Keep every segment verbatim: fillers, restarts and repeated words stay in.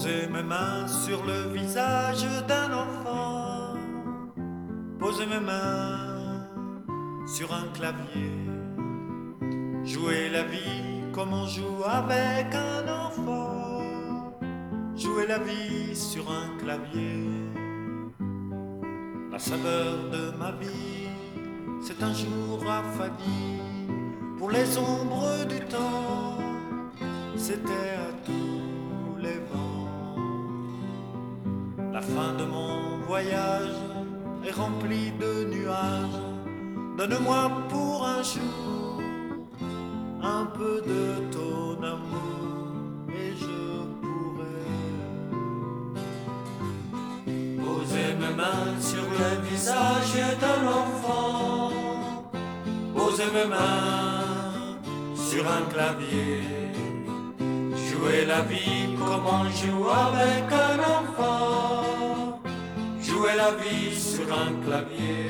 Poser mes mains sur le visage d'un enfant, poser mes mains sur un clavier, jouer la vie comme on joue avec un enfant, jouer la vie sur un clavier. La saveur de ma vie, c'est un jour affadi, pour les ombres du temps, c'était à tous les vents. La fin de mon voyage est remplie de nuages. Donne-moi pour un jour un peu de ton amour et je pourrai poser mes mains sur le visage d'un enfant, poser mes mains sur un clavier, jouer la vie comme on joue avec un enfant, jouer la vie sur un clavier.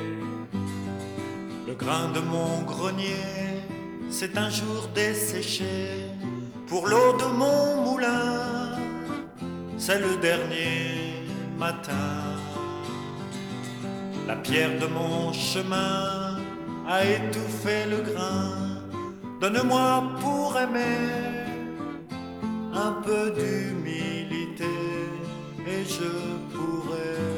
Le grain de mon grenier, c'est un jour desséché. Pour l'eau de mon moulin, c'est le dernier matin. La pierre de mon chemin a étouffé le grain. Donne-moi pour aimer un peu d'humilité et je pourrai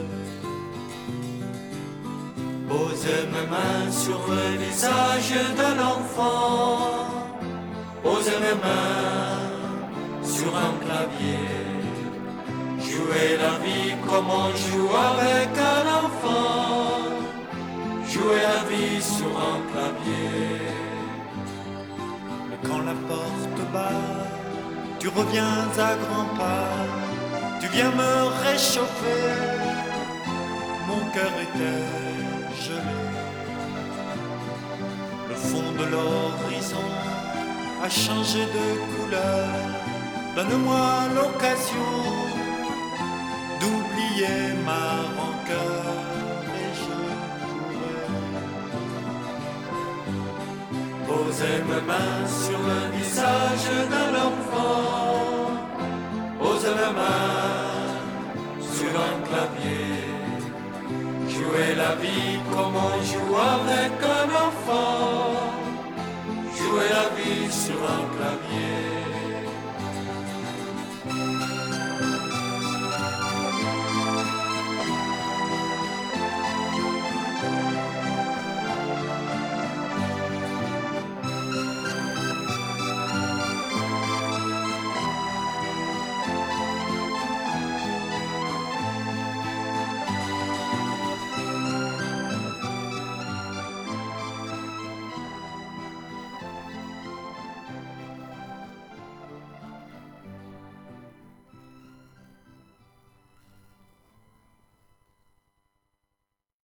poser mes mains sur le visage d'un enfant, poser mes mains sur un clavier, jouer la vie comme on joue avec un enfant, jouer la vie sur un clavier. Mais quand la porte bat, tu reviens à grands pas, tu viens me réchauffer, mon cœur était gelé. Le fond de l'horizon a changé de couleur. Donne-moi l'occasion d'oublier ma rancœur et je pourrai poser mes mains sur le visage d'un enfant, poser mes mains sur un clavier, jouer la vie comme on joue avec un enfant, jouer la vie sur un clavier.